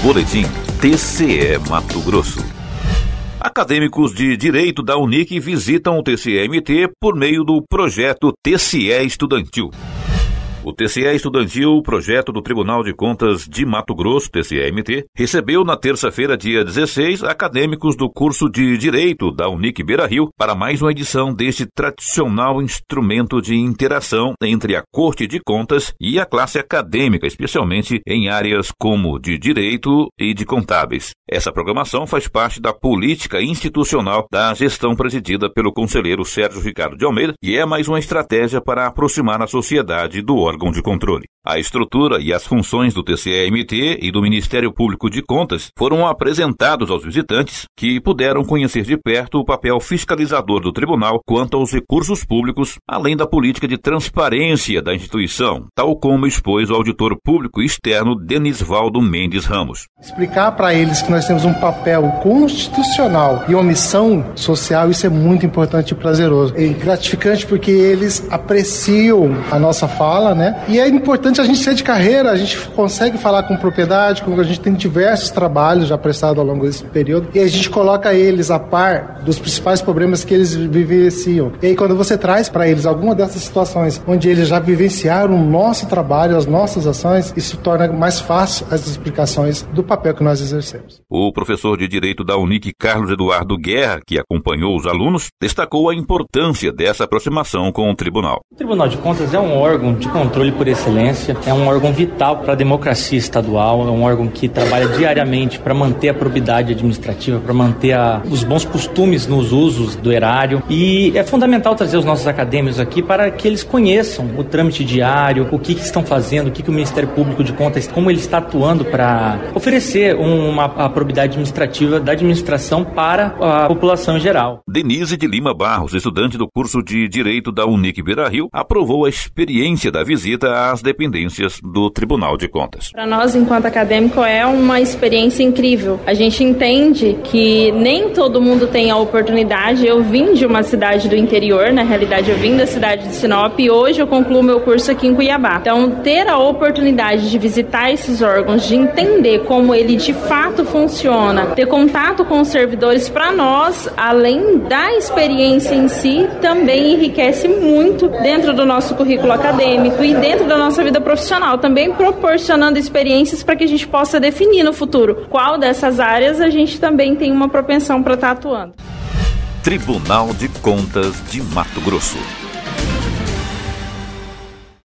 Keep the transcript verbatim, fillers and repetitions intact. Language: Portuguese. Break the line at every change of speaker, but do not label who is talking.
Boletim T C E Mato Grosso. Acadêmicos de Direito da Unic visitam o T C E M T por meio do projeto T C E Estudantil. O T C E Estudantil, projeto do Tribunal de Contas de Mato Grosso, T C E M T, recebeu na terça-feira, dia dezesseis, acadêmicos do curso de Direito da Unic Beira-Rio para mais uma edição deste tradicional instrumento de interação entre a Corte de Contas e a classe acadêmica, especialmente em áreas como de Direito e de Contábeis. Essa programação faz parte da política institucional da gestão presidida pelo conselheiro Sérgio Ricardo de Almeida e é mais uma estratégia para aproximar a sociedade do órgão de controle. A estrutura e as funções do T C E M T e do Ministério Público de Contas foram apresentados aos visitantes, que puderam conhecer de perto o papel fiscalizador do tribunal quanto aos recursos públicos, além da política de transparência da instituição, tal como expôs o auditor público externo Denisvaldo Mendes Ramos.
Explicar para eles que nós temos um papel constitucional e uma missão social, isso é muito importante e prazeroso. É gratificante porque eles apreciam a nossa fala, né? E é importante a gente ser de carreira, a gente consegue falar com propriedade, como a gente tem diversos trabalhos já prestados ao longo desse período, e a gente coloca eles a par dos principais problemas que eles vivenciam. E aí quando você traz para eles alguma dessas situações onde eles já vivenciaram o nosso trabalho, as nossas ações, isso torna mais fácil as explicações do papel que nós exercemos.
O professor de Direito da Unic, Carlos Eduardo Guerra, que acompanhou os alunos, destacou a importância dessa aproximação com o tribunal.
O Tribunal de Contas é um órgão de controle por excelência, é um órgão vital para a democracia estadual, é um órgão que trabalha diariamente para manter a probidade administrativa, para manter a, os bons costumes nos usos do erário, e é fundamental trazer os nossos acadêmicos aqui para que eles conheçam o trâmite diário, o que, que estão fazendo, o que, que o Ministério Público de Contas, como ele está atuando para oferecer uma, a probidade administrativa da administração para a população em geral.
Denise de Lima Barros, estudante do curso de Direito da Unic Beira-Rio, aprovou a experiência da visita às dependências do Tribunal de Contas.
Para nós, enquanto acadêmico, é uma experiência incrível. A gente entende que nem todo mundo tem a oportunidade. Eu vim de uma cidade do interior, na realidade eu vim da cidade de Sinop e hoje eu concluo meu curso aqui em Cuiabá. Então, ter a oportunidade de visitar esses órgãos, de entender como ele de fato funciona, ter contato com os servidores, para nós, além da experiência em si, também enriquece muito dentro do nosso currículo acadêmico e dentro da nossa vida profissional, também proporcionando experiências para que a gente possa definir no futuro qual dessas áreas a gente também tem uma propensão para estar atuando.
Tribunal de Contas de Mato Grosso.